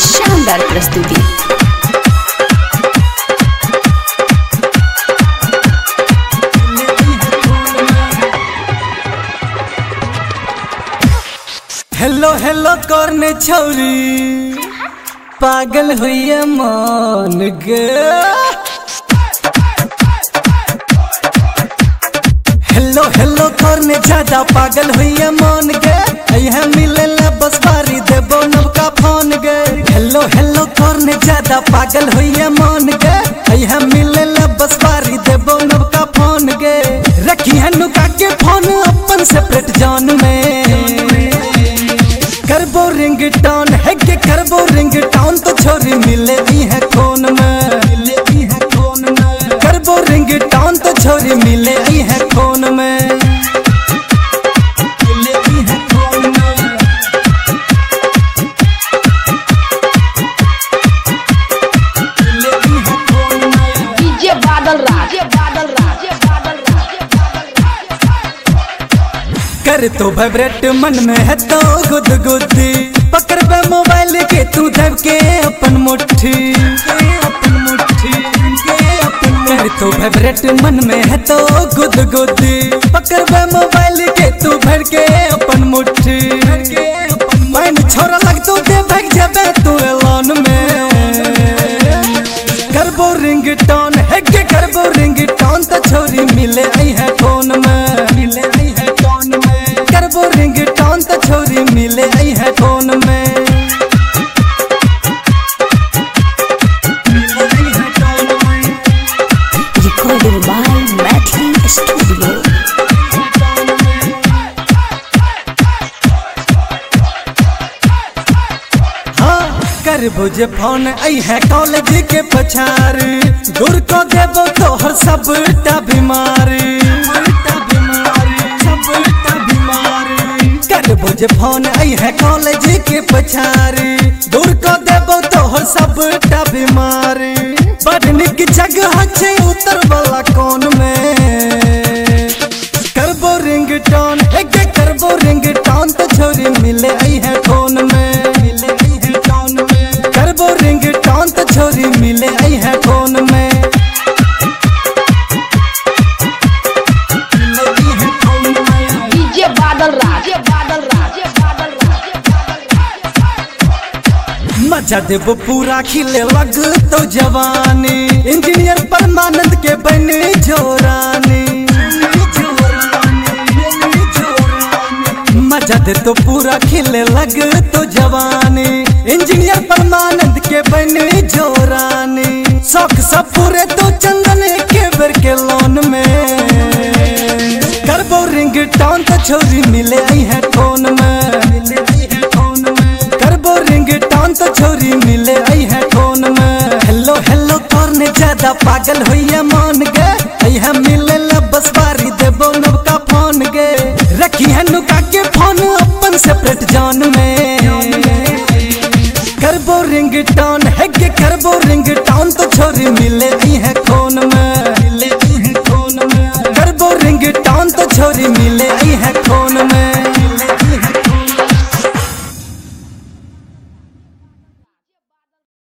शानदार प्रस्तुति। Hello hello करने छौरी पागल हुई है मान गे। हेलो हेलो करने ज्यादा पागल हुई है मान गे। यह मिले ला बस बारी देबो नवका फोन गे। हेलो हेलो करने ज्यादा पागल हुई है मान गे। यह मिले ला बस बारी देबो नवका फोन गे। रखी है नुका के फोन अपन सेपरेट जान में। करबो रिंगटोन है के करबो रिंगटोन तो छोरी मिले है फोन में। करबो रिंगटोन तो छोरी मिले है फोन में। डीजे बादल राज कर तो वाइब्रेट मन में है तो गुदगुदी। पकड़ बे मोबाइल के तू दब के अपन मुट्ठी। कर तो वाइब्रेट मन में है तो गुदगुदी। पकड़ बे मोबाइल के तू भर के अपन मुट्ठी। मैंने छोरा लग तो दे भाग जाबे तू एलान में। करबो रिंगटोन है के करबो रिंगटोन तो छोरी मिले आई है फोन में। करबो रिंगटोन तो छोरी मिले आई है फोन में। Recorded by Maithili studio. हाँ करबो जे फोन आई है कॉलेज के पछार। दूर को देबो तो हर सबटा बीमारी। करबो जे फोन आई है कॉलेज के पछारी। दूर को देबो तो हर सबटा बीमारी। बड़ निक जगह छे उतर वाला कोन में। करबो रिंगटोन एक करबो रिंगटोन तो छोरी मिले आई है फोन में। करबो रिंगटोन तो छोरी मिले आई है फोन में। डीजे बादल राज मजा देबो पूरा खिले लग तो जवानी। इंजीनियर परमानंद के बने जोरानी। मजा दे तो पूरा खिले लग तो जवानी। इंजीनियर परमानंद के बने जोरानी। शौक सब पूरे तो चंदन के बेर के लोन में। करबो रिंगटोन तो छोरी मिले आई है फोन में। करबो रिंगटोन तो छोरी मिले आई है फोन में। हेलो हेलो करने ज्यादा पागल हुई है मान गे। यह मिले ला बस बारी देबो नवका फोन गे। रखी है नुका के फोन अपन सेपरेट जान में। करबो रिंगटोन है के करबो रिंगटोन तो छोरी मिले आई है फोन में। करबो रिंगटोन तो छोरी मिले आई है फोन में।